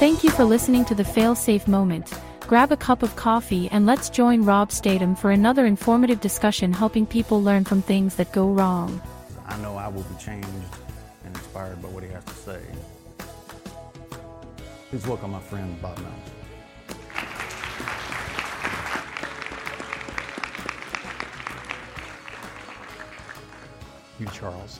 Thank you for listening to the Failsafe Moment. Grab a cup of coffee and let's join Rob Statham for another informative discussion helping people learn from things that go wrong. I know I will be changed and inspired by what he has to say. Please welcome my friend Bob Mills. You, Charles.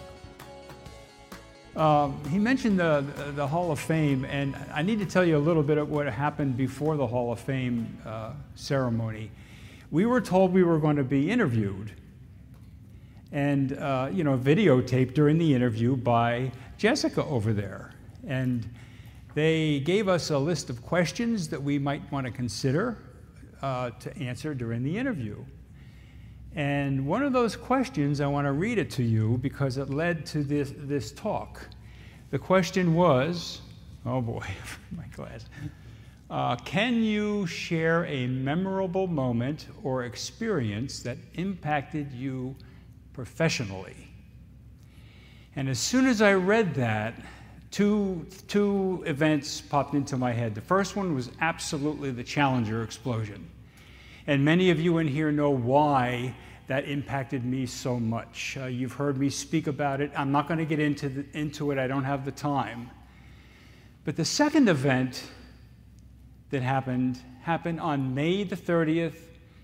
He mentioned the Hall of Fame, and I need to tell you a little bit of what happened before the Hall of Fame ceremony. We were told we were going to be interviewed and, videotaped during the interview by Jessica over there. And they gave us a list of questions that we might want to consider to answer during the interview. And one of those questions, I want to read it to you because it led to this talk. The question was, oh boy, my glass. Can you share a memorable moment or experience that impacted you professionally? And as soon as I read that, two events popped into my head. The first one was absolutely the Challenger explosion. And many of you in here know why that impacted me so much. You've heard me speak about it. I'm not going to get into it. I don't have the time. But the second event that happened on May the 30th,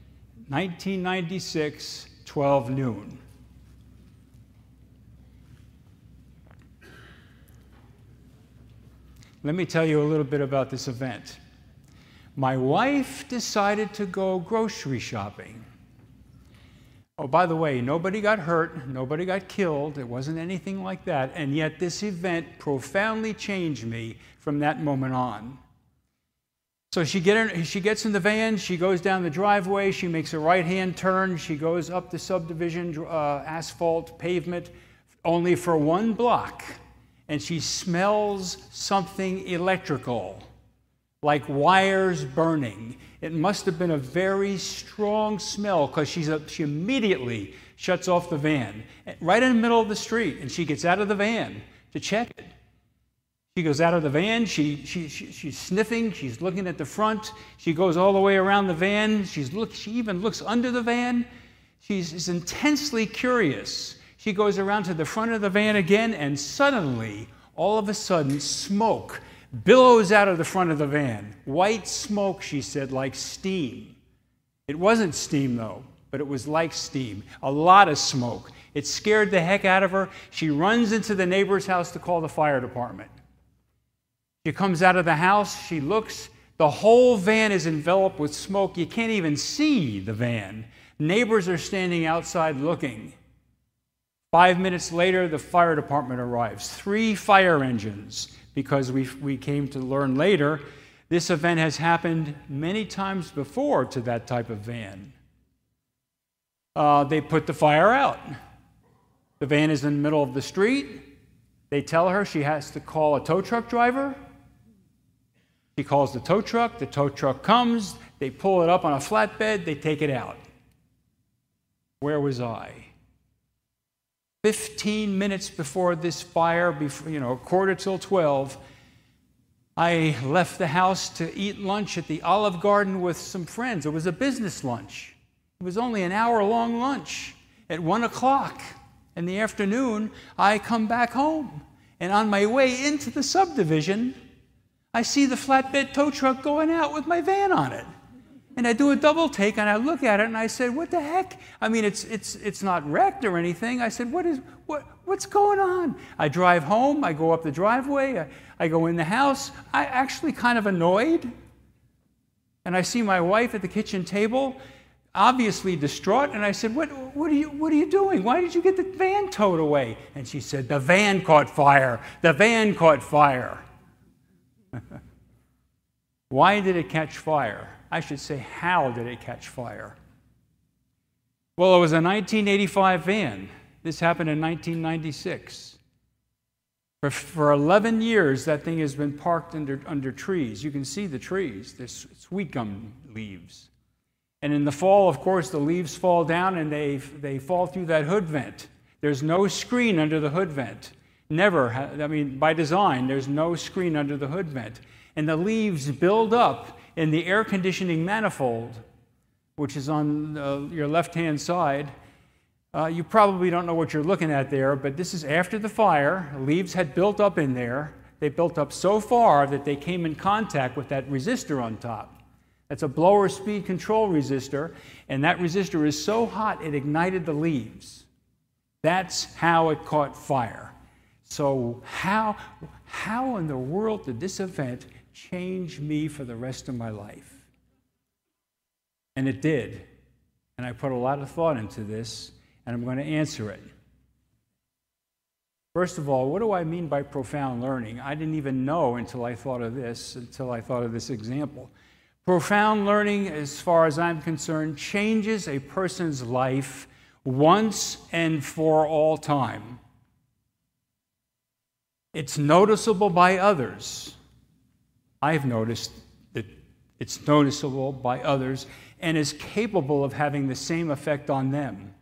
1996, 12 noon. Let me tell you a little bit about this event. My wife decided to go grocery shopping. Oh, by the way, nobody got hurt, nobody got killed, it wasn't anything like that, and yet this event profoundly changed me from that moment on. So she gets in the van, she goes down the driveway, she makes a right-hand turn, she goes up the subdivision asphalt pavement only for 1 block, and she smells something electrical, like wires burning. It must have been a very strong smell because she immediately shuts off the van right in the middle of the street, and she gets out of the van to check it. She goes out of the van, she's sniffing, she's looking at the front, she goes all the way around the van, she even looks under the van. She's intensely curious. She goes around to the front of the van again, and suddenly, all of a sudden, smoke billows out of the front of the van. White smoke, she said, like steam. It wasn't steam, though, but it was like steam. A lot of smoke. It scared the heck out of her. She runs into the neighbor's house to call the fire department. She comes out of the house, she looks. The whole van is enveloped with smoke. You can't even see the van. Neighbors are standing outside looking. 5 minutes later, the fire department arrives. 3 fire engines. Because we came to learn later, this event has happened many times before to that type of van. They put the fire out. The van is in the middle of the street. They tell her she has to call a tow truck driver. She calls the tow truck comes, they pull it up on a flatbed, they take it out. Where was I? 15 minutes before this fire, quarter till 12, I left the house to eat lunch at the Olive Garden with some friends. It was a business lunch. It was only an hour-long lunch. At 1 o'clock in the afternoon, I come back home. And on my way into the subdivision, I see the flatbed tow truck going out with my van on it. And I do a double take, and I look at it, and I said, "What the heck? I mean, it's not wrecked or anything." I said, "What's going on?" I drive home. I go up the driveway. I go in the house. I actually kind of annoyed, and I see my wife at the kitchen table, obviously distraught. And I said, "What are you doing? Why did you get the van towed away?" And she said, "The van caught fire. The van caught fire." Why did it catch fire? I should say, how did it catch fire? Well, it was a 1985 van. This happened in 1996. For 11 years, that thing has been parked under trees. You can see the trees. There's sweet gum leaves. And in the fall, of course, the leaves fall down and they fall through that hood vent. There's no screen under the hood vent. Never. By design, there's no screen under the hood vent. and the leaves build up in the air conditioning manifold, which is on your left-hand side. You probably don't know what you're looking at there, but this is after the fire. Leaves had built up in there. They built up so far that they came in contact with that resistor on top. That's a blower speed control resistor, and that resistor is so hot it ignited the leaves. That's how it caught fire. So how in the world did this event change me for the rest of my life? And it did. And I put a lot of thought into this, and I'm going to answer it. First of all, what do I mean by profound learning? I didn't even know until I thought of this example. Profound learning, as far as I'm concerned, changes a person's life once and for all time. It's noticeable by others. I've noticed that it's noticeable by others and is capable of having the same effect on them.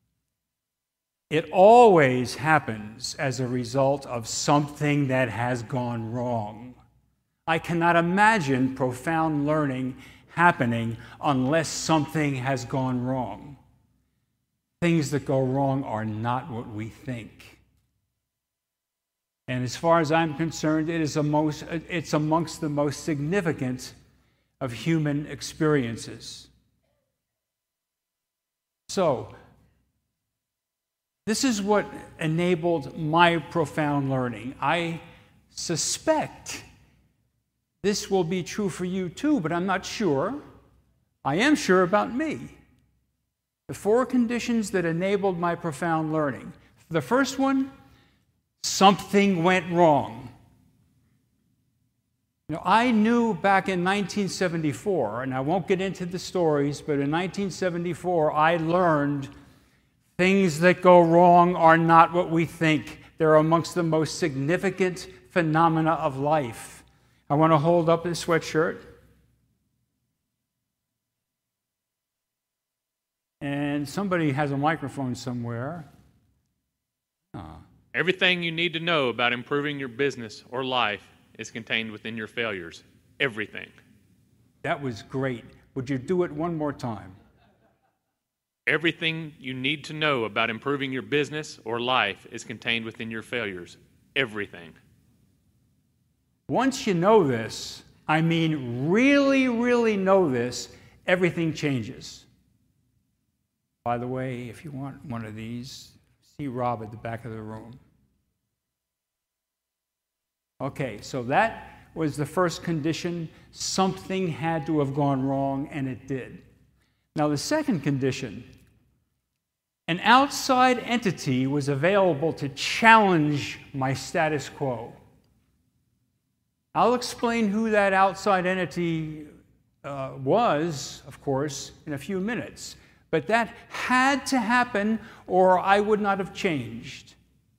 It always happens as a result of something that has gone wrong. I cannot imagine profound learning happening unless something has gone wrong. Things that go wrong are not what we think. And as far as I'm concerned, it's amongst the most significant of human experiences. So, this is what enabled my profound learning. I suspect this will be true for you too, but I'm not sure. I am sure about me. The 4 conditions that enabled my profound learning. The first one, something went wrong. I knew back in 1974, and I won't get into the stories, but in 1974 I learned things that go wrong are not what we think. They're amongst the most significant phenomena of life. I want to hold up this sweatshirt. And somebody has a microphone somewhere. Everything you need to know about improving your business or life is contained within your failures. Everything. That was great. Would you do it one more time? Everything you need to know about improving your business or life is contained within your failures. Everything. Once you know this, I mean really, really know this, everything changes. By the way, if you want one of these, see Rob at the back of the room. Okay, so that was the first condition. Something had to have gone wrong, and it did. Now, the second condition, an outside entity was available to challenge my status quo. I'll explain who that outside entity was, of course, in a few minutes. But that had to happen, or I would not have changed.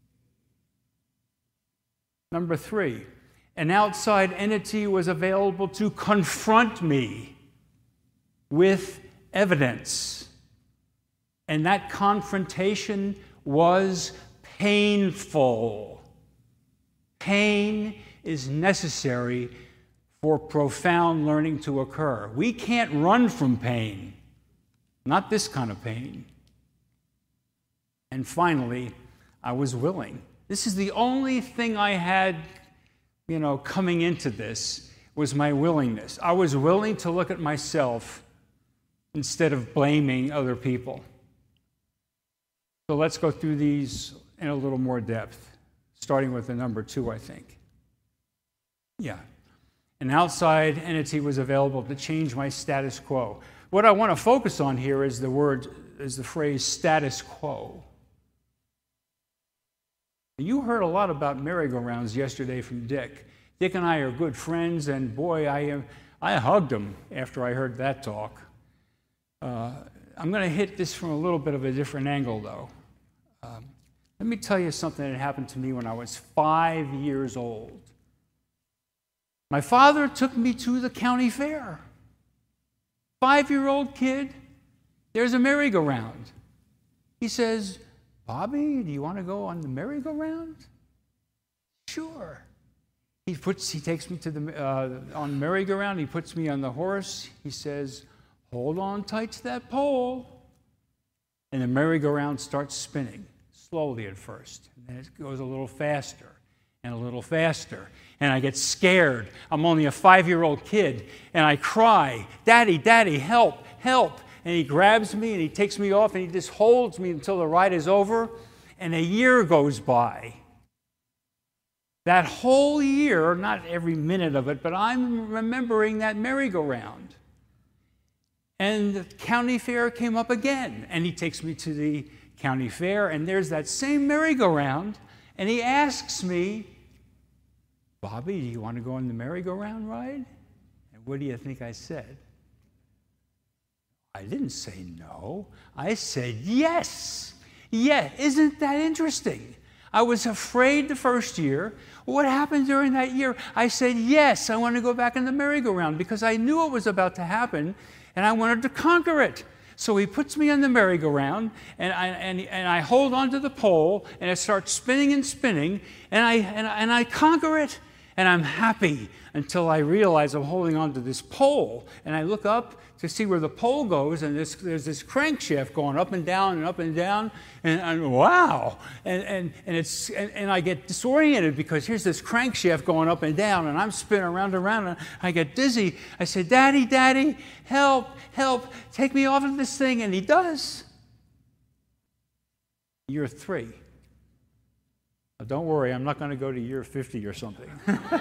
Number 3, an outside entity was available to confront me with evidence. And that confrontation was painful. Pain is necessary for profound learning to occur. We can't run from pain, not this kind of pain. And finally, I was willing. This is the only thing I had, coming into this, was my willingness. I was willing to look at myself instead of blaming other people. So let's go through these in a little more depth, starting with the number 2, I think. Yeah. An outside entity was available to change my status quo. What I want to focus on here is the phrase status quo. You heard a lot about merry-go-rounds yesterday from Dick. Dick and I are good friends, and boy, I hugged him after I heard that talk. I'm going to hit this from a little bit of a different angle, though. Let me tell you something that happened to me when I was 5 years old. My father took me to the county fair. 5-year-old kid, there's a merry-go-round. He says, "Bobby, do you want to go on the merry-go-round?" Sure. He takes me to the on the merry-go-round. He puts me on the horse. He says, "Hold on tight to that pole." And the merry-go-round starts spinning, slowly at first. And then it goes a little faster and a little faster. And I get scared. I'm only a 5-year-old kid. And I cry, "Daddy, Daddy, help, help." And he grabs me and he takes me off and he just holds me until the ride is over. And a year goes by. That whole year, not every minute of it, but I'm remembering that merry-go-round. And the county fair came up again, and he takes me to the county fair, and there's that same merry-go-round, and he asks me, "Bobby, do you want to go on the merry-go-round ride?" And what do you think I said? I didn't say no. I said yes. Yeah, isn't that interesting? I was afraid the first year. What happened during that year? I said, yes, I want to go back in the merry-go-round because I knew it was about to happen and I wanted to conquer it. So he puts me on the merry-go-round and I hold onto the pole and it starts spinning and spinning and I conquer it and I'm happy until I realize I'm holding onto this pole and I look up to see where the pole goes, and there's this crankshaft going up and down, and wow, and I get disoriented because here's this crankshaft going up and down, and I'm spinning around and around, and I get dizzy. I said, "Daddy, Daddy, help, help, take me off of this thing," and he does. Year 3. Now, don't worry, I'm not going to go to year 50 or something.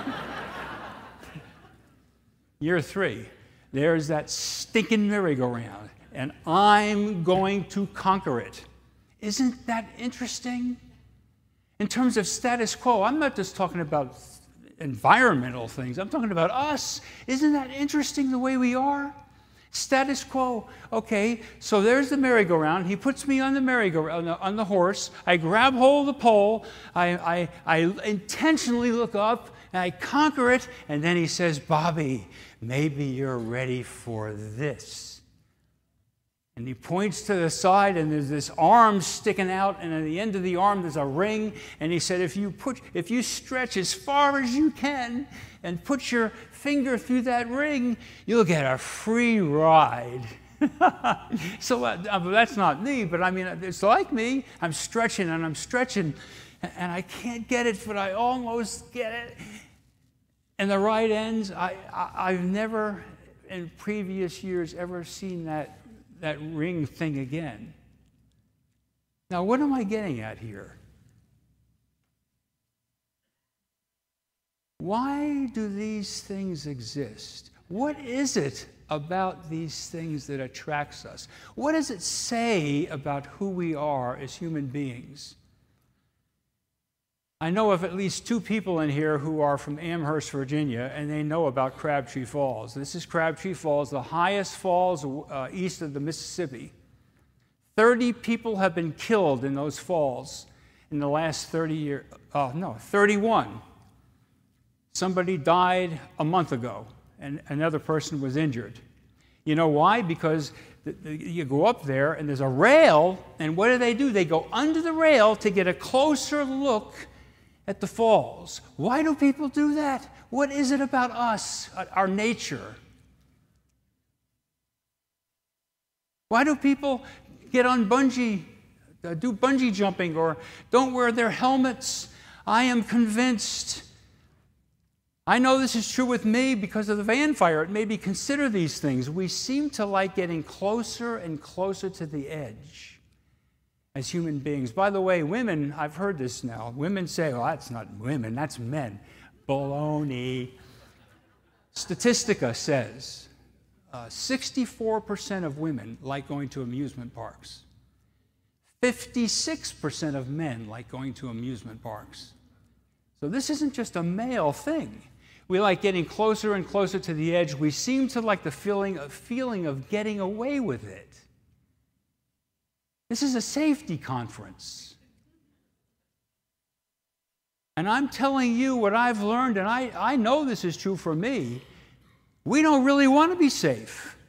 Year 3. There's that stinking merry-go-round, and I'm going to conquer it. Isn't that interesting? In terms of status quo, I'm not just talking about environmental things. I'm talking about us. Isn't that interesting the way we are? Status quo. Okay, so there's the merry-go-round. He puts me on the merry-go-round, on the horse. I grab hold of the pole. I intentionally look up, and I conquer it. And then he says, "Bobby, maybe you're ready for this." And he points to the side, and there's this arm sticking out, and at the end of the arm there's a ring. And he said, if you stretch as far as you can and put your finger through that ring, you'll get a free ride. So that's not me, but I mean, it's like me. I'm stretching and I'm stretching, and I can't get it, but I almost get it. And the ride ends. I've never in previous years ever seen that ring thing again. Now, what am I getting at here? Why do these things exist? What is it about these things that attracts us? What does it say about who we are as human beings? I know of at least 2 people in here who are from Amherst, Virginia, and they know about Crabtree Falls. This is Crabtree Falls, the highest falls east of the Mississippi. 30 people have been killed in those falls in the last 30 years. 31. Somebody died a month ago, and another person was injured. You know why? Because you go up there, and there's a rail, and what do? They go under the rail to get a closer look at the falls. Why do people do that? What is it about us, our nature? Why do people get on do bungee jumping or don't wear their helmets? I am convinced. I know this is true with me because of the van fire. It made me consider these things. We seem to like getting closer and closer to the edge as human beings. By the way, women, I've heard this now. Women say, "Oh, that's not women, that's men." Baloney. Statistica says 64% of women like going to amusement parks. 56% of men like going to amusement parks. So this isn't just a male thing. We like getting closer and closer to the edge. We seem to like the feeling of getting away with it. This is a safety conference. And I'm telling you what I've learned, and I know this is true for me. We don't really want to be safe.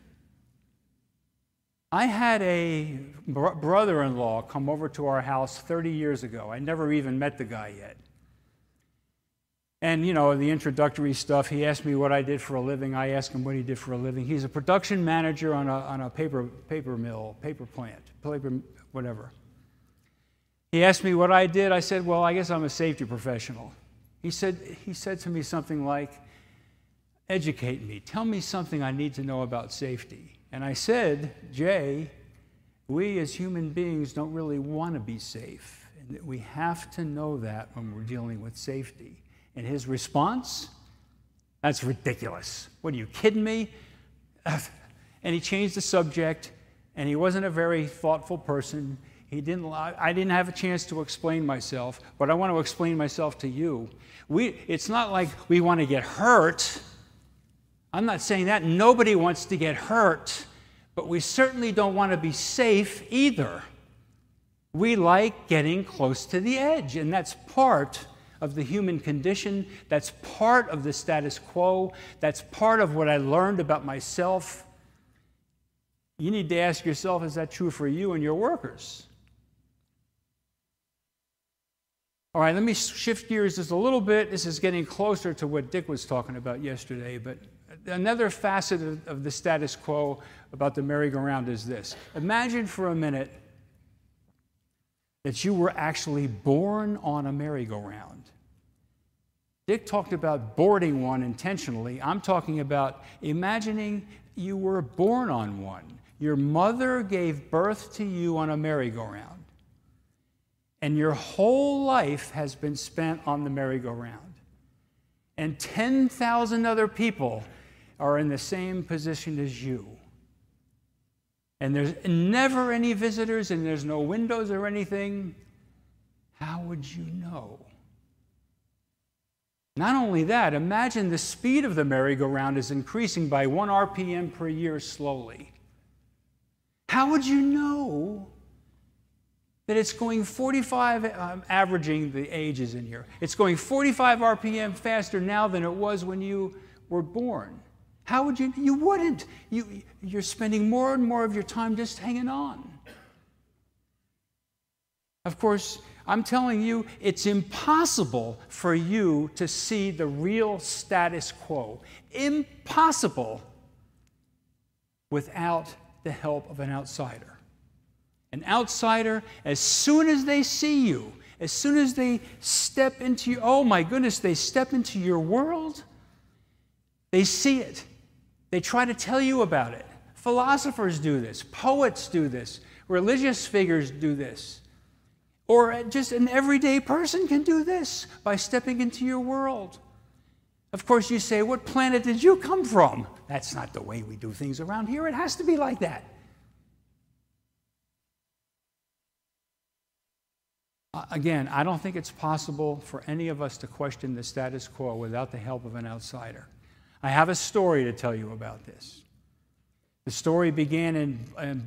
I had a brother-in-law come over to our house 30 years ago. I never even met the guy yet. And, the introductory stuff, he asked me what I did for a living. I asked him what he did for a living. He's a production manager on a paper mill, paper plant, whatever. He asked me what I did. I said, well, I guess I'm a safety professional. He said to me something like, educate me. Tell me something I need to know about safety. And I said, Jay, we as human beings don't really want to be safe. And we have to know that when we're dealing with safety. And his response, that's ridiculous. What, are you kidding me? And he changed the subject, and he wasn't a very thoughtful person. I didn't have a chance to explain myself, but I want to explain myself to you. It's not like we want to get hurt. I'm not saying that. Nobody wants to get hurt, but we certainly don't want to be safe either. We like getting close to the edge, and that's part of the human condition. That's part of the status quo. That's part of what I learned about myself. You need to ask yourself, is that true for you and your workers? All right, let me shift gears just a little bit. This is getting closer to what Dick was talking about yesterday, but another facet of the status quo about the merry-go-round is this. Imagine for a minute that you were actually born on a merry-go-round. Dick talked about boarding one intentionally. I'm talking about imagining you were born on one. Your mother gave birth to you on a merry-go-round, and your whole life has been spent on the merry-go-round. And 10,000 other people are in the same position as you. And there's never any visitors, and there's no windows or anything. How would you know? Not only that, imagine the speed of the merry-go-round is increasing by 1 RPM per year slowly. How would you know that it's going 45, averaging the ages in here, it's going 45 RPM faster now than it was when you were born? How would you? You wouldn't. You're spending more and more of your time just hanging on. Of course, I'm telling you, it's impossible for you to see the real status quo. Impossible without the help of an outsider. An outsider, as soon as they see you, as soon as they step into you, oh my goodness, they step into your world, they see it. They try to tell you about it. Philosophers do this. Poets do this. Religious figures do this. Or just an everyday person can do this by stepping into your world. Of course, you say, what planet did you come from? That's not the way we do things around here. It has to be like that. Again, I don't think it's possible for any of us to question the status quo without the help of an outsider. I have a story to tell you about this. The story began in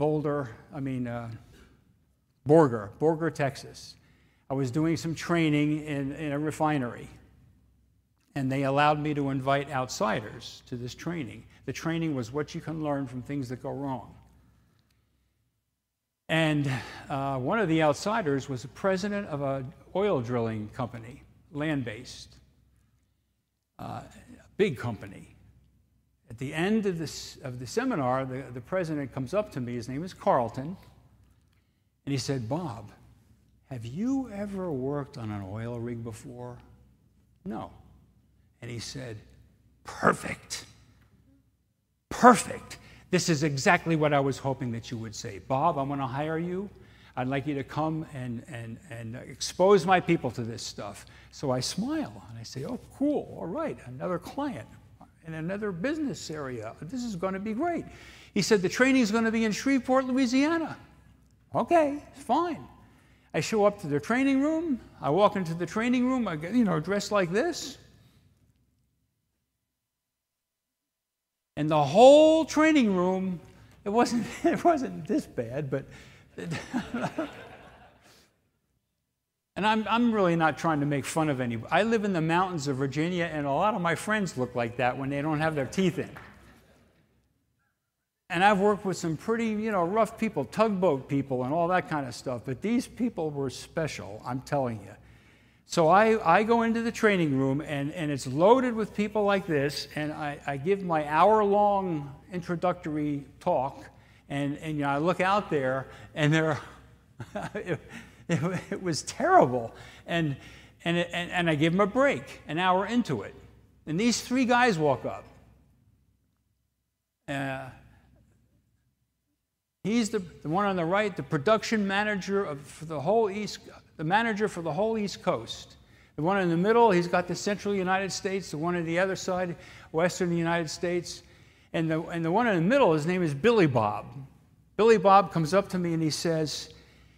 Borger, Texas. I was doing some training in a refinery, and they allowed me to invite outsiders to this training. The training was what you can learn from things that go wrong. And one of the outsiders was the president of an oil drilling company, land-based, big company. At the end of the seminar, the president comes up to me. His name is Carlton. And he said, Bob, have you ever worked on an oil rig before? No. And he said, perfect. Perfect. This is exactly what I was hoping that you would say. Bob, I'm going to hire you. I'd like you to come and expose my people to this stuff. So I smile and I say, oh, cool, all right, another client in another business area. This is going to be great. He said, the training is going to be in Shreveport, Louisiana. Okay, fine. I show up to the training room. I walk into the training room. I get, dressed like this. And the whole training room, it wasn't this bad, but and I'm really not trying to make fun of anybody. I live in the mountains of Virginia, and a lot of my friends look like that when they don't have their teeth in. And I've worked with some pretty, rough people, tugboat people and all that kind of stuff, but these people were special, I'm telling you. So I go into the training room, and it's loaded with people like this, and I give my hour-long introductory talk, and I look out there, and it was terrible. And I give them a break, an hour into it. And these three guys walk up. He's the one on the right, the production manager for the whole manager for the whole East Coast. The one in the middle, he's got the central United States. The one on the other side, western United States. And the one in the middle, his name is Billy Bob. Billy Bob comes up to me and he says,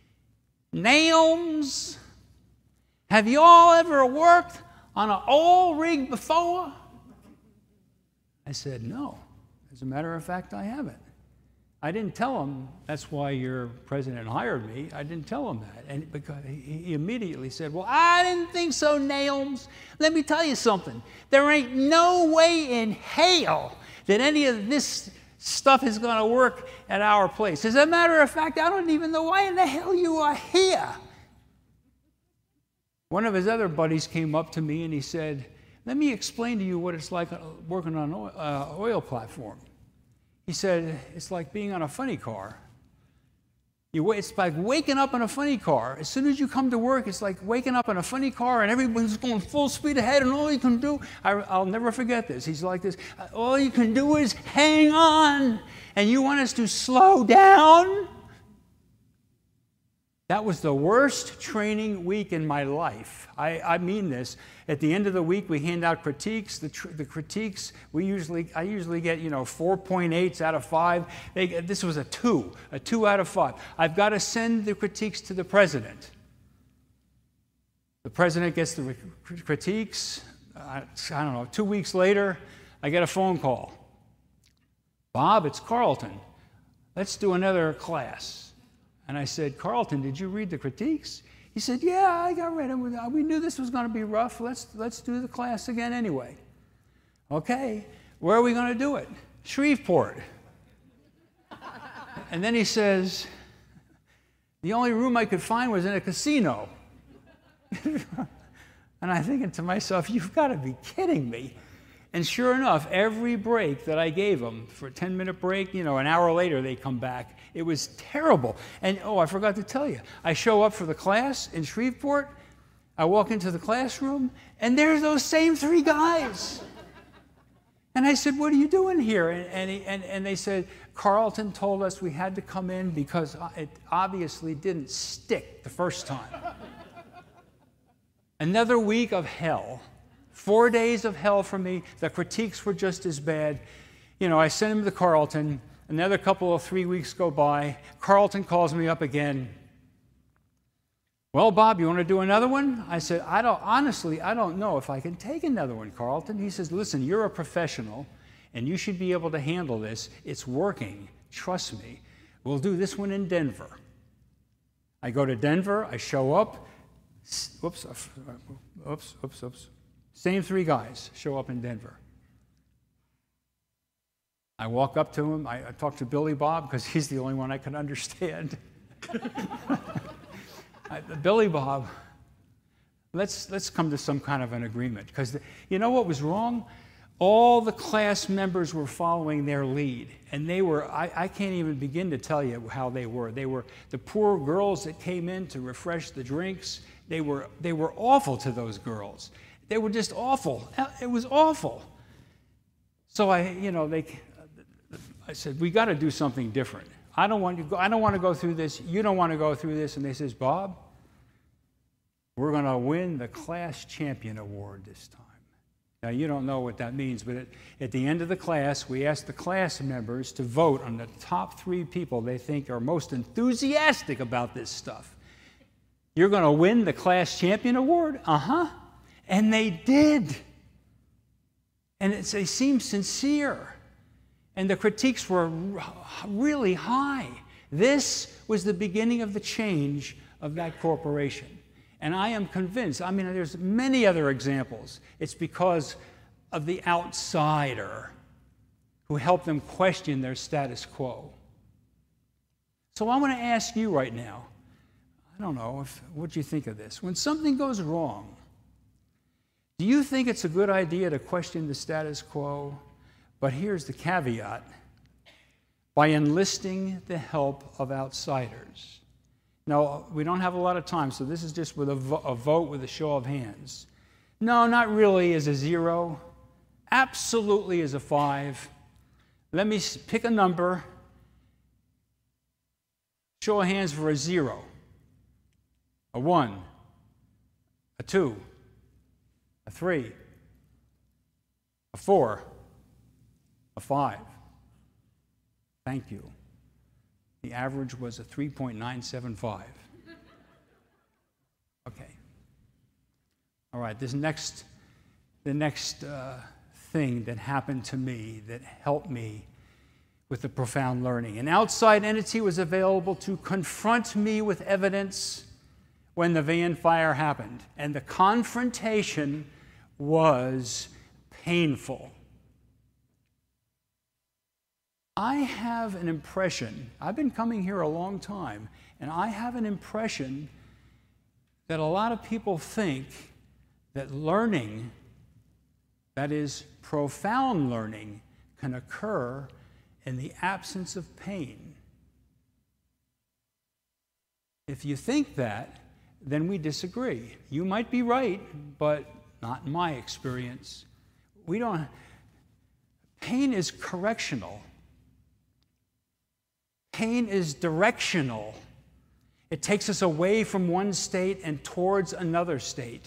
"Naums, have you all ever worked on an oil rig before?" I said, "No. As a matter of fact, I haven't." I didn't tell him, "That's why your president hired me." I didn't tell him that. And because he immediately said, "Well, I didn't think so, Naums. Let me tell you something. There ain't no way in hell that any of this stuff is going to work at our place. As a matter of fact, I don't even know why in the hell you are here." One of his other buddies came up to me and he said, "Let me explain to you what it's like working on an oil platform." He said, "It's like being on a funny car. It's like waking up in a funny car. As soon as you come to work, it's like waking up in a funny car and everyone's going full speed ahead, and all you can do," I'll never forget this. He's like this, "all you can do is hang on, and you want us to slow down?" That was the worst training week in my life. I mean this. At the end of the week, we hand out critiques. The critiques, I usually get 4.8s out of 5. This was a 2 out of 5. I've got to send the critiques to the president. The president gets the critiques. I don't know, 2 weeks later, I get a phone call. "Bob, it's Carlton. Let's do another class." And I said, "Carlton, did you read the critiques?" He said, "Yeah, I read them. We knew this was going to be rough. Let's do the class again anyway." "Okay, where are we going to do it?" "Shreveport." And then he says, "The only room I could find was in a casino." And I'm thinking to myself, "You've got to be kidding me." And sure enough, every break that I gave them, for a 10-minute break, an hour later they come back. It was terrible. And, I forgot to tell you, I show up for the class in Shreveport. I walk into the classroom, and there's those same three guys. And I said, "What are you doing here?" And they said, "Carlton told us we had to come in because it obviously didn't stick the first time." Another week of hell. 4 days of hell for me. The critiques were just as bad. I sent him to Carlton. Another couple of 3 weeks go by. Carlton calls me up again. "Well, Bob, you want to do another one?" I said, I don't know if I can take another one, Carlton." He says, "Listen, you're a professional, and you should be able to handle this. It's working. Trust me. We'll do this one in Denver." I go to Denver. I show up. Oops. Same three guys show up in Denver. I walk up to him. I talk to Billy Bob because he's the only one I can understand. "Billy Bob, let's come to some kind of an agreement." Because you know what was wrong? All the class members were following their lead. And they were, I can't even begin to tell you how they were. They were the poor girls that came in to refresh the drinks. They were awful to those girls. They were just awful. It was awful. So I said, "We got to do something different. I don't want to go through this. You don't want to go through this." And they says, "Bob, we're going to win the class champion award this time." Now, you don't know what that means, but at the end of the class, we asked the class members to vote on the top 3 people they think are most enthusiastic about this stuff. "You're going to win the class champion award?" "Uh-huh." And they did. And they seemed sincere. And the critiques were really high. This was the beginning of the change of that corporation. And I am convinced, there's many other examples. It's because of the outsider who helped them question their status quo. So I want to ask you right now, I don't know, what you think of this. When something goes wrong, do you think it's a good idea to question the status quo? But here's the caveat. By enlisting the help of outsiders. Now, we don't have a lot of time, so this is just with a vote with a show of hands. No, not really is a 0. Absolutely is a 5. Let me pick a number. Show of hands for a 0. A 1. A 2. A 3. A 4. A 5. Thank you. The average was a 3.975. Okay. All right, the next thing that happened to me that helped me with the profound learning. An outside entity was available to confront me with evidence when the van fire happened. And the confrontation was painful. I have an impression, I've been coming here a long time, and I have an impression that a lot of people think that learning, that is, profound learning, can occur in the absence of pain. If you think that, then we disagree. You might be right, but not in my experience. Pain is correctional. Pain is directional. It takes us away from one state and towards another state.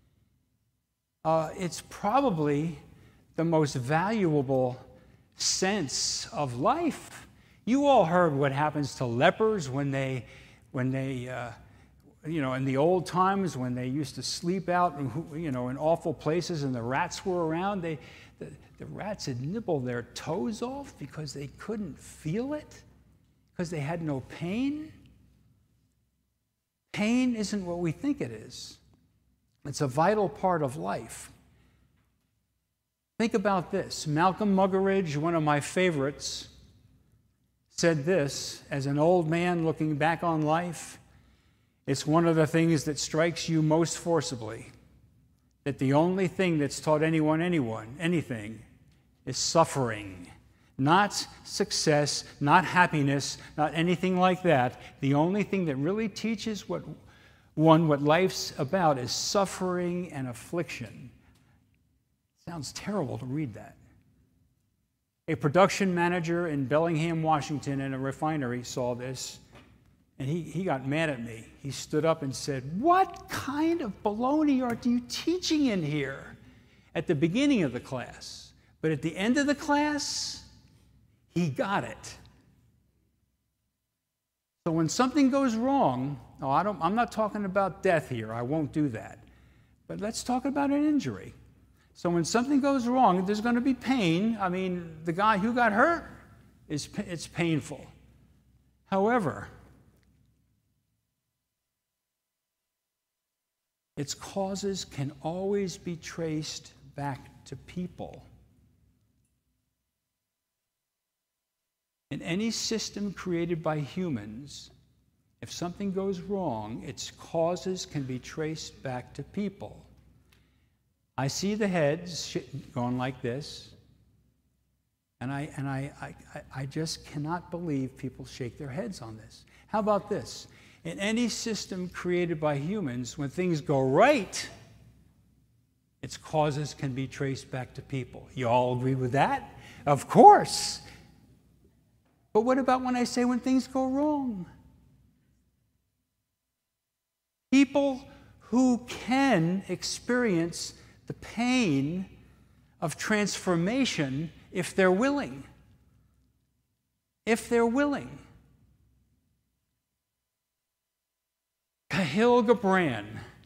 It's probably the most valuable sense of life. You all heard what happens to lepers when they in the old times when they used to sleep out, in awful places and the rats were around. The rats would nibble their toes off because they couldn't feel it. Because they had no pain? Pain isn't what we think it is. It's a vital part of life. Think about this. Malcolm Muggeridge, one of my favorites, said this, as an old man looking back on life, it's one of the things that strikes you most forcibly, that the only thing that's taught anyone anything is suffering. Not success, not happiness, not anything like that. The only thing that really teaches what life's about is suffering and affliction. Sounds terrible to read that. A production manager in Bellingham, Washington, in a refinery saw this, and he got mad at me. He stood up and said, "What kind of baloney are you teaching in here?" At the beginning of the class. But at the end of the class, he got it. So when something goes wrong, I'm not talking about death here. I won't do that. But let's talk about an injury. So when something goes wrong, there's going to be pain. I mean, the guy who got hurt, it's painful. However, its causes can always be traced back to people. In any system created by humans, if something goes wrong, its causes can be traced back to people. I see the heads going like this, and I just cannot believe people shake their heads on this. How about this? In any system created by humans, when things go right, its causes can be traced back to people. You all agree with that? Of course. But what about when I say when things go wrong? People who can experience the pain of transformation if they're willing. If they're willing. Kahlil Gibran,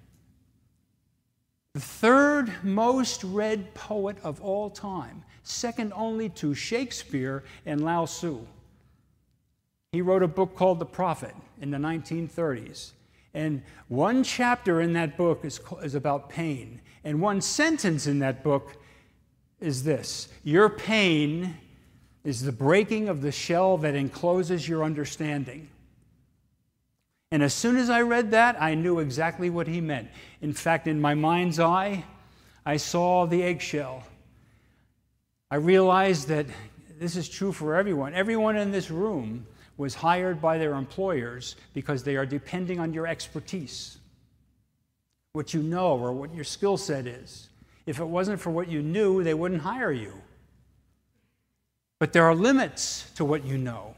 the third most read poet of all time, second only to Shakespeare and Lao Tzu. He wrote a book called The Prophet in the 1930s. And one chapter in that book is about pain. And one sentence in that book is this: your pain is the breaking of the shell that encloses your understanding. And as soon as I read that, I knew exactly what he meant. In fact, in my mind's eye, I saw the eggshell. I realized that this is true for everyone. Everyone in this room was hired by their employers because they are depending on your expertise, what you know or what your skill set is. If it wasn't for what you knew, they wouldn't hire you. But there are limits to what you know.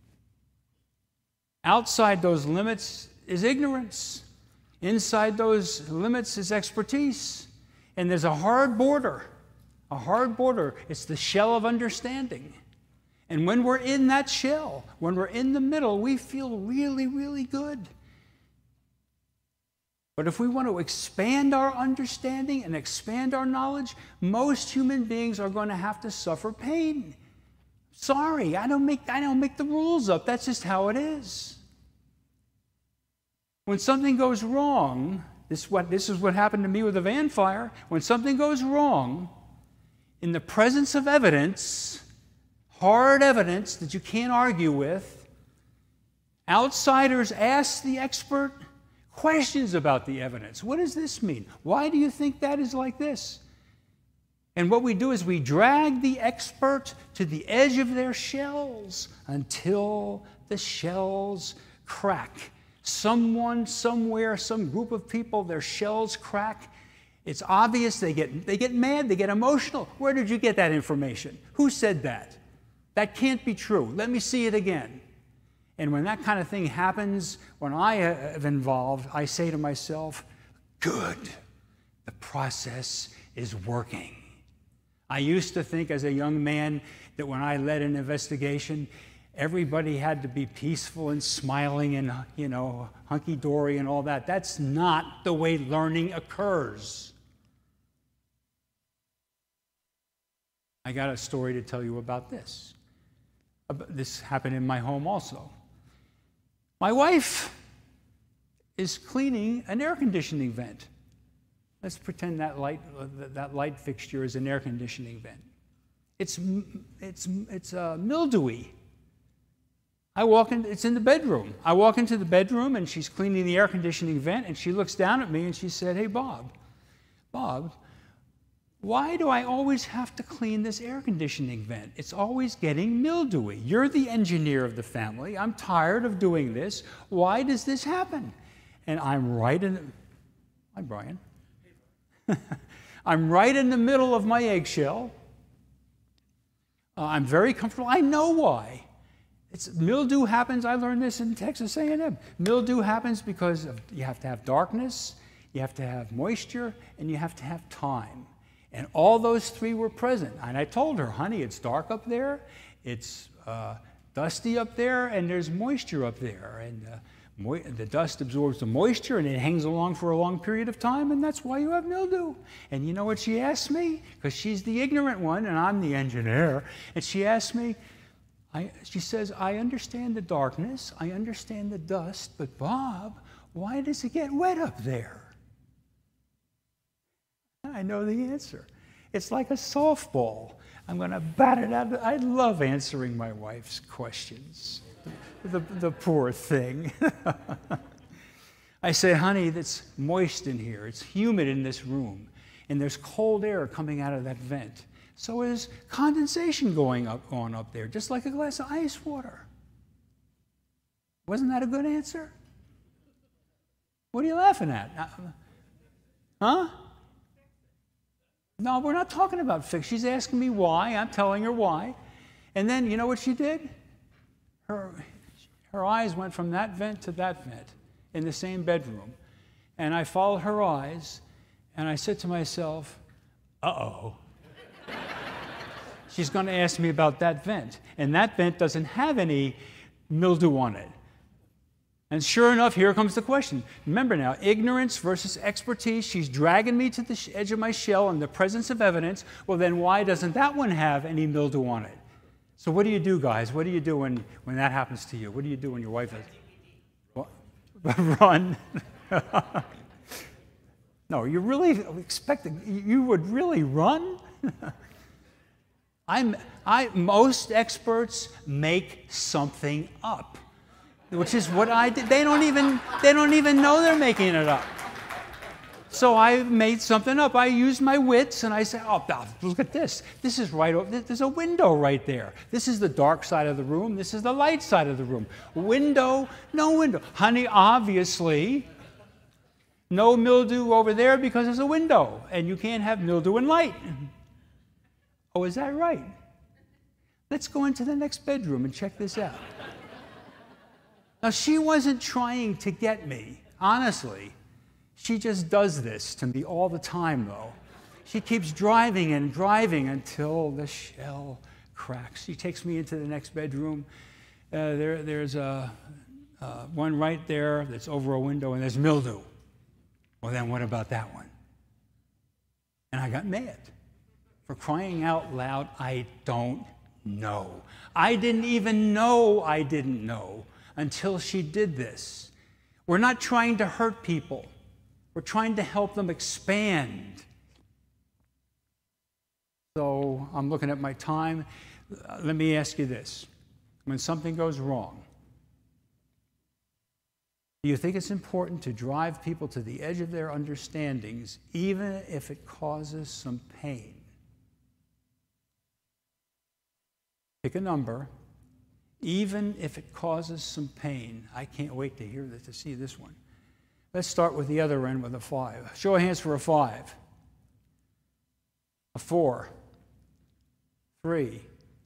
Outside those limits is ignorance. Inside those limits is expertise. And there's a hard border. A hard border. It's the shell of understanding. And when we're in that shell, when we're in the middle, we feel really, really good. But if we want to expand our understanding and expand our knowledge, most human beings are going to have to suffer pain. Sorry, I don't make the rules up. That's just how it is. When something goes wrong, this is what happened to me with the van fire. When something goes wrong, in the presence of evidence, hard evidence that you can't argue with, outsiders ask the expert questions about the evidence. What does this mean? Why do you think that is like this? And what we do is we drag the expert to the edge of their shells until the shells crack. Someone, somewhere, some group of people, their shells crack. It's obvious, they get mad, they get emotional. Where did you get that information? Who said that? That can't be true. Let me see it again. And when that kind of thing happens, when I am involved, I say to myself, good, the process is working. I used to think as a young man that when I led an investigation, everybody had to be peaceful and smiling and, hunky-dory and all that. That's not the way learning occurs. I got a story to tell you about this. This happened in my home also. My wife is cleaning an air conditioning vent. Let's pretend that light fixture is an air conditioning vent. It's mildewy. It's in the bedroom. I walk into the bedroom and she's cleaning the air conditioning vent and she looks down at me and she said, "Hey, Bob, why do I always have to clean this air conditioning vent? It's always getting mildewy. You're the engineer of the family. I'm tired of doing this. Why does this happen?" And I'm right in the... Hi, Brian. I'm right in the middle of my eggshell. I'm very comfortable. I know why. Mildew happens. I learned this in Texas A&M. Mildew happens because you have to have darkness, you have to have moisture, and you have to have time. And all those three were present. And I told her, "Honey, it's dark up there, it's dusty up there, and there's moisture up there. And the dust absorbs the moisture, and it hangs along for a long period of time, and that's why you have mildew." And you know what she asked me? Because she's the ignorant one, and I'm the engineer. And she asked me, she says, "I understand the darkness, I understand the dust, but Bob, why does it get wet up there?" I know the answer. It's like a softball. I'm going to bat it out. I love answering my wife's questions. The poor thing. I say, "Honey, it's moist in here. It's humid in this room. And there's cold air coming out of that vent. So is condensation going on up there, just like a glass of ice water." Wasn't that a good answer? What are you laughing at? Huh? No, we're not talking about fix. She's asking me why. I'm telling her why. And then, you know what she did? Her eyes went from that vent to that vent in the same bedroom. And I followed her eyes, and I said to myself, uh-oh. She's going to ask me about that vent. And that vent doesn't have any mildew on it. And sure enough, here comes the question. Remember now, ignorance versus expertise. She's dragging me to the edge of my shell in the presence of evidence. Well, then why doesn't that one have any mildew on it? So what do you do, guys? What do you do when that happens to you? What do you do when your wife has... What? Run. No, you really expecting... You would really run? Most experts make something up. which is what I did. They don't even know they're making it up. So I made something up. I used my wits, and I said, oh, look at this. This is right over, there's a window right there. This is the dark side of the room. This is the light side of the room. Window, no window. Honey, obviously, no mildew over there because there's a window, and you can't have mildew and light. Oh, is that right? Let's go into the next bedroom and check this out. Now, she wasn't trying to get me, honestly. She just does this to me all the time, though. She keeps driving and driving until the shell cracks. She takes me into the next bedroom. There's one right there that's over a window, and there's mildew. Well, then what about that one? And I got mad. For crying out loud, I don't know. I didn't even know I didn't know until she did this. We're not trying to hurt people. We're trying to help them expand. So I'm looking at my time. Let me ask you this. When something goes wrong, do you think it's important to drive people to the edge of their understandings, even if it causes some pain? Pick a number, even if it causes some pain. I can't wait to see this one. Let's start with the other end with a 5. Show of hands for a 5. A 4. 3.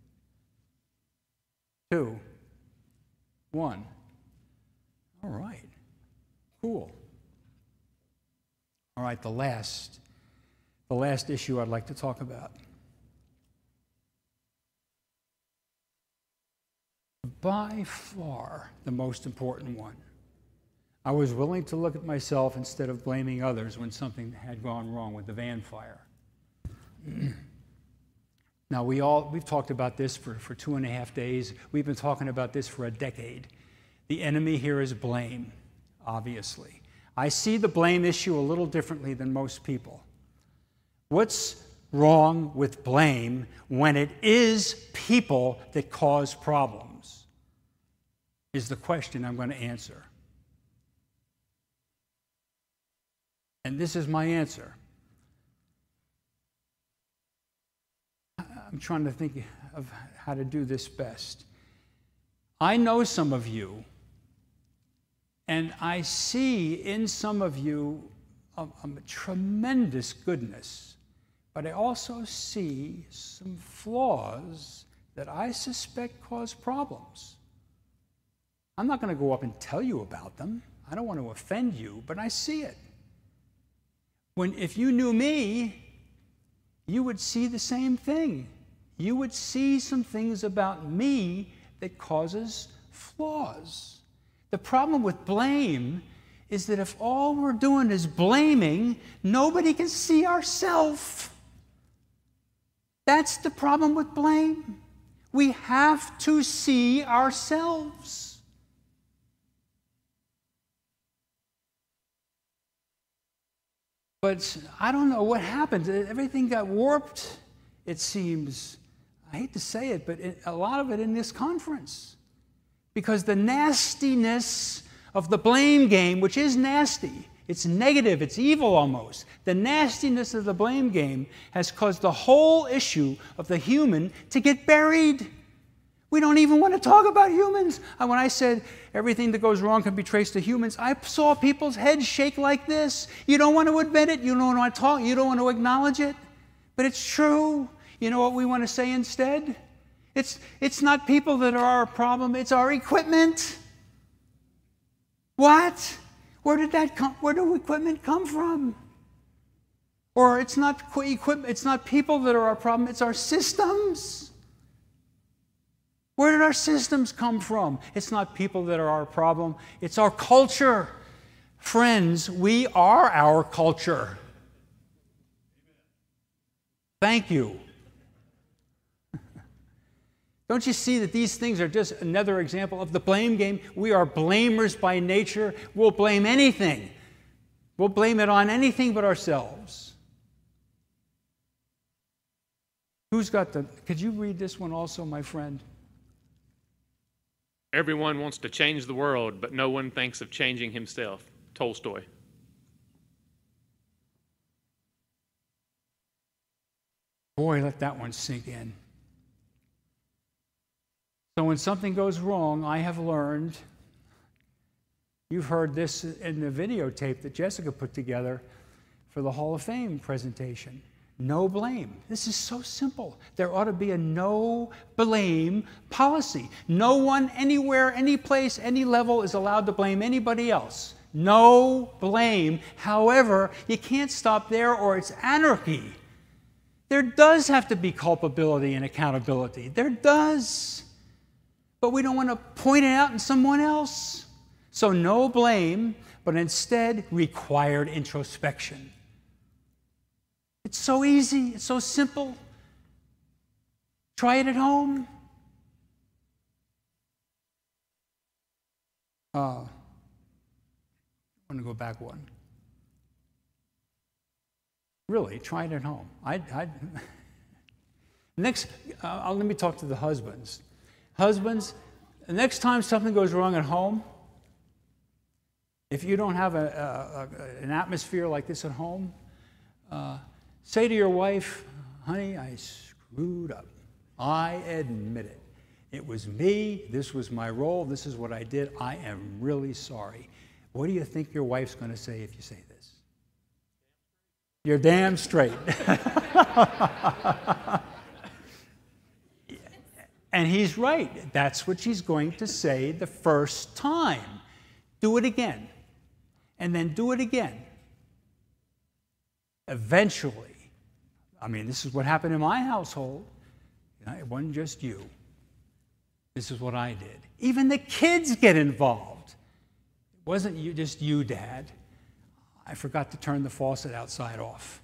2. 1. All right. Cool. All right, the last issue I'd like to talk about. By far the most important one. I was willing to look at myself instead of blaming others when something had gone wrong with the van fire. Now, we've talked about this for 2.5 days. We've been talking about this for a decade. The enemy here is blame, obviously. I see the blame issue a little differently than most people. What's wrong with blame when it is people that cause problems? Is the question I'm going to answer. And this is my answer. I'm trying to think of how to do this best. I know some of you, and I see in some of you a tremendous goodness, but I also see some flaws that I suspect cause problems. I'm not going to go up and tell you about them. I don't want to offend you, but I see it. If you knew me, you would see the same thing. You would see some things about me that causes flaws. The problem with blame is that if all we're doing is blaming, nobody can see ourselves. That's the problem with blame. We have to see ourselves. But I don't know what happened. Everything got warped, it seems. I hate to say it, but a lot of it in this conference. Because the nastiness of the blame game, which is nasty, it's negative, it's evil almost. The nastiness of the blame game has caused the whole issue of the human to get buried. We don't even want to talk about humans. When I said everything that goes wrong can be traced to humans, I saw people's heads shake like this. You don't want to admit it. You don't want to talk. You don't want to acknowledge it. But it's true. You know what we want to say instead? It's not people that are our problem. It's our equipment. What? Where did that come? Where do equipment come from? Or it's not equipment. It's not people that are our problem. It's our systems. Where did our systems come from? It's not people that are our problem. It's our culture. Friends, we are our culture. Thank you. Don't you see that these things are just another example of the blame game? We are blamers by nature. We'll blame anything. We'll blame it on anything but ourselves. Could you read this one also, my friend? Everyone wants to change the world, but no one thinks of changing himself. Tolstoy. Boy, let that one sink in. So when something goes wrong, I have learned, you've heard this in the videotape that Jessica put together for the Hall of Fame presentation. No blame. This is so simple. There ought to be a no blame policy. No one, anywhere, any place, any level is allowed to blame anybody else. No blame. However, you can't stop there or it's anarchy. There does have to be culpability and accountability. There does. But we don't want to point it out in someone else. So no blame, but instead required introspection. It's so easy. It's so simple. Try it at home. I want to go back one. Really, try it at home. Next, let me talk to the husbands. Husbands, the next time something goes wrong at home, if you don't have an atmosphere like this at home, say to your wife, honey, I screwed up. I admit it. It was me. This was my role. This is what I did. I am really sorry. What do you think your wife's going to say if you say this? You're damn straight. And he's right. That's what she's going to say the first time. Do it again. And then do it again. Eventually, this is what happened in my household. It wasn't just you. This is what I did. Even the kids get involved. It wasn't just you, Dad. I forgot to turn the faucet outside off.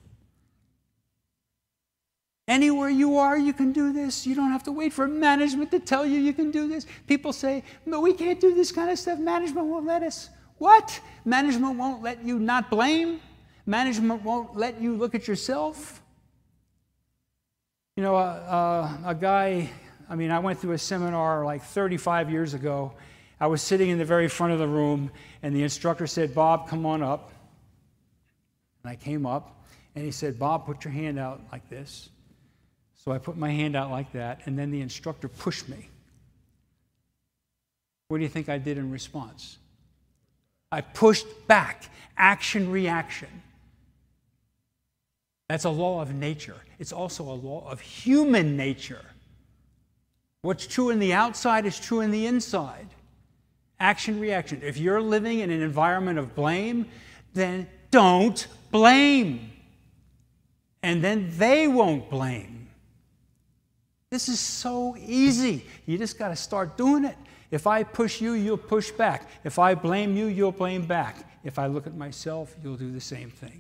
Anywhere you are, you can do this. You don't have to wait for management to tell you can do this. People say, no, we can't do this kind of stuff. Management won't let us. What? Management won't let you not blame? Management won't let you look at yourself? A guy, I went through a seminar like 35 years ago. I was sitting in the very front of the room, and the instructor said, Bob, come on up. And I came up, and he said, Bob, put your hand out like this. So I put my hand out like that, and then the instructor pushed me. What do you think I did in response? I pushed back. Action, reaction. That's a law of nature. It's also a law of human nature. What's true in the outside is true in the inside. Action, reaction. If you're living in an environment of blame, then don't blame. And then they won't blame. This is so easy. You just got to start doing it. If I push you, you'll push back. If I blame you, you'll blame back. If I look at myself, you'll do the same thing.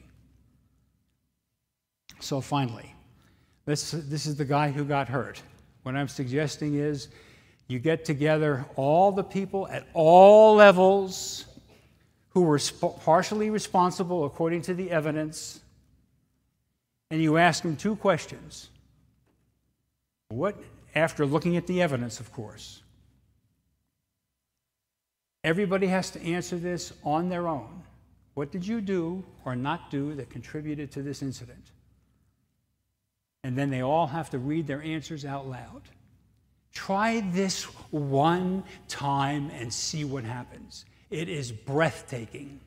So finally, this is the guy who got hurt. What I'm suggesting is you get together all the people at all levels who were partially responsible according to the evidence, and you ask them two questions. After looking at the evidence, of course. Everybody has to answer this on their own. What did you do or not do that contributed to this incident? And then they all have to read their answers out loud. Try this one time and see what happens. It is breathtaking.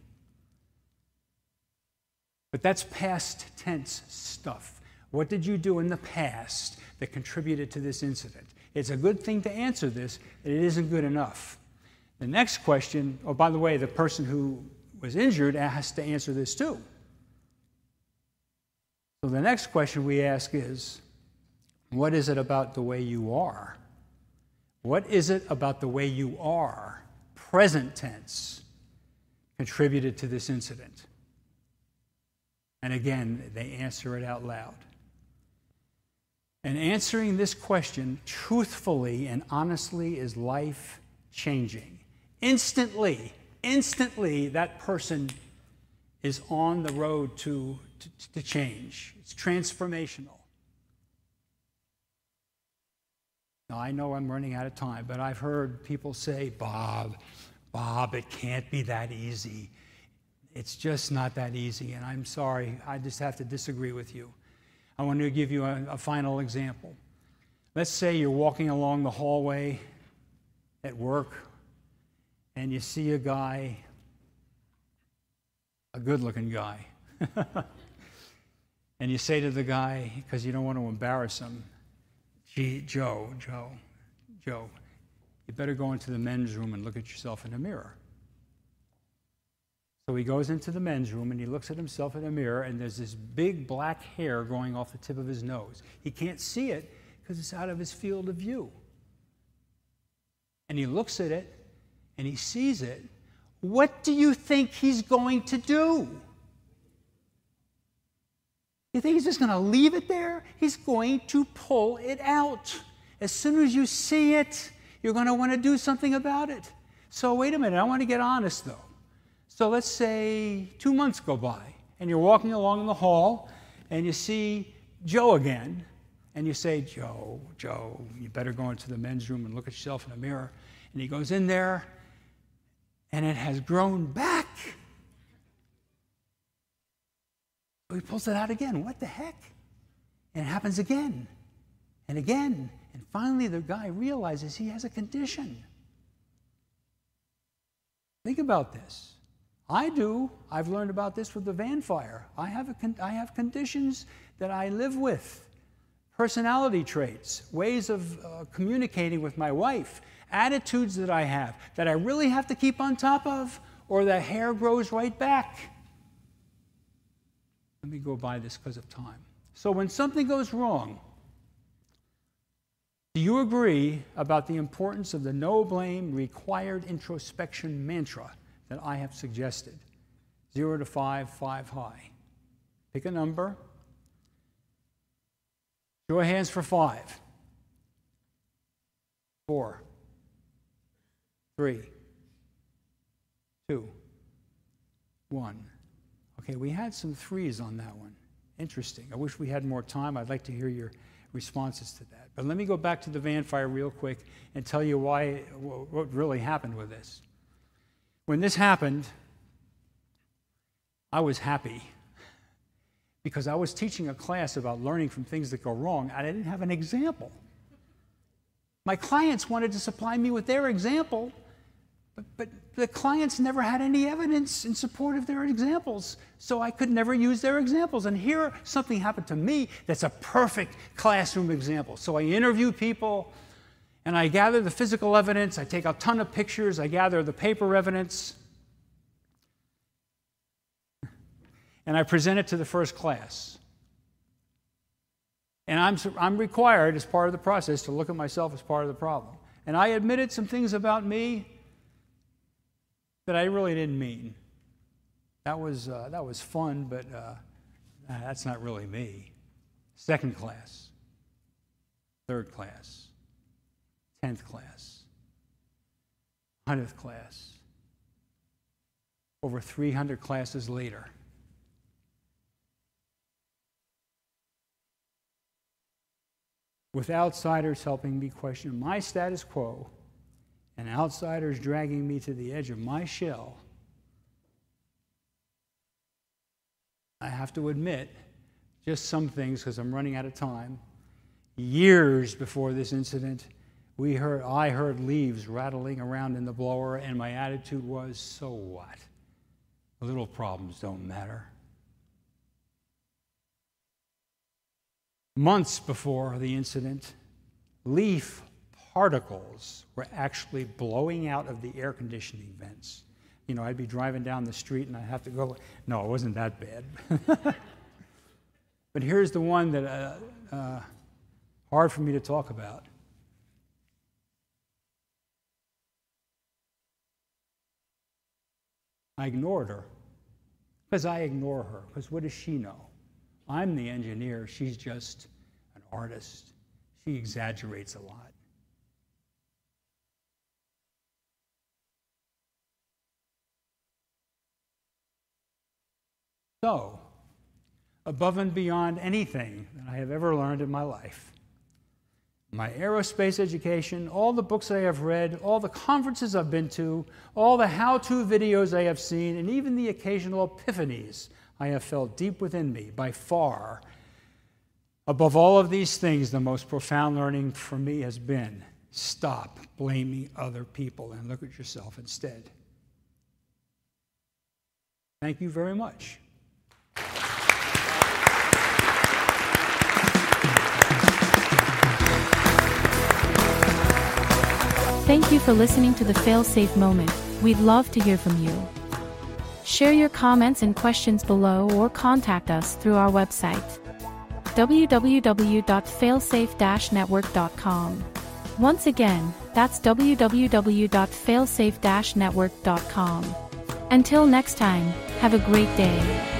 But that's past tense stuff. What did you do in the past that contributed to this incident? It's a good thing to answer this, but it isn't good enough. The next question, by the way, the person who was injured has to answer this too. So the next question we ask is, what is it about the way you are? What is it about the way you are, present tense, contributed to this incident? And again, they answer it out loud. And answering this question truthfully and honestly is life-changing. Instantly, that person is on the road to change. It's transformational. Now, I know I'm running out of time, but I've heard people say, Bob, it can't be that easy. It's just not that easy, and I'm sorry. I just have to disagree with you. I want to give you a final example. Let's say you're walking along the hallway at work, and you see a guy, a good-looking guy, and you say to the guy, because you don't want to embarrass him, gee, Joe, you better go into the men's room and look at yourself in the mirror. So he goes into the men's room and he looks at himself in a mirror, and there's this big black hair going off the tip of his nose. He can't see it because it's out of his field of view. And he looks at it and he sees it. What do you think he's going to do? You think he's just going to leave it there? He's going to pull it out. As soon as you see it, you're going to want to do something about it. So wait a minute, I want to get honest though. So let's say 2 months go by, and you're walking along the hall, and you see Joe again, and you say, Joe, you better go into the men's room and look at yourself in the mirror. And he goes in there, and it has grown back. So he pulls it out again. What the heck? And it happens again and again. And finally, the guy realizes he has a condition. Think about this. I do. I've learned about this with the van fire. I have conditions that I live with, personality traits, ways of communicating with my wife, attitudes that I have that I really have to keep on top of, or the hair grows right back. Let me go by this because of time. So when something goes wrong, do you agree about the importance of the no blame required introspection mantra that I have suggested? 0 to 5, 5 high. Pick a number. Show of hands for 5. 4. 3. 2. 1. Okay, we had some 3s on that one. Interesting. I wish we had more time. I'd like to hear your responses to that. But let me go back to the van fire real quick and tell you what really happened with this. When this happened, I was happy because I was teaching a class about learning from things that go wrong, and I didn't have an example. My clients wanted to supply me with their example, but the clients never had any evidence in support of their examples, so I could never use their examples. And here, something happened to me that's a perfect classroom example. So I interview people, and I gather the physical evidence, I take a ton of pictures, I gather the paper evidence, and I present it to the first class. And I'm required, as part of the process, to look at myself as part of the problem. And I admitted some things about me that I really didn't mean. That was fun, but that's not really me. Second class, third class, 10th class, 100th class, over 300 classes later. With outsiders helping me question my status quo and outsiders dragging me to the edge of my shell, I have to admit, just some things because I'm running out of time. Years before this incident, I heard leaves rattling around in the blower, and my attitude was, so what? Little problems don't matter. Months before the incident, leaf particles were actually blowing out of the air conditioning vents. You know, I'd be driving down the street and I'd have to go, no, it wasn't that bad. But here's the one that hard for me to talk about. I ignored her because I ignore her, because what does she know? I'm the engineer, she's just an artist. She exaggerates a lot. So, above and beyond anything that I have ever learned in my life, my aerospace education, all the books I have read, all the conferences I've been to, all the how-to videos I have seen, and even the occasional epiphanies I have felt deep within me. By far, above all of these things, the most profound learning for me has been stop blaming other people and look at yourself instead. Thank you very much. Thank you for listening to the Fail-Safe Moment. We'd love to hear from you. Share your comments and questions below or contact us through our website, www.failsafe-network.com. Once again, that's www.failsafe-network.com. Until next time, have a great day.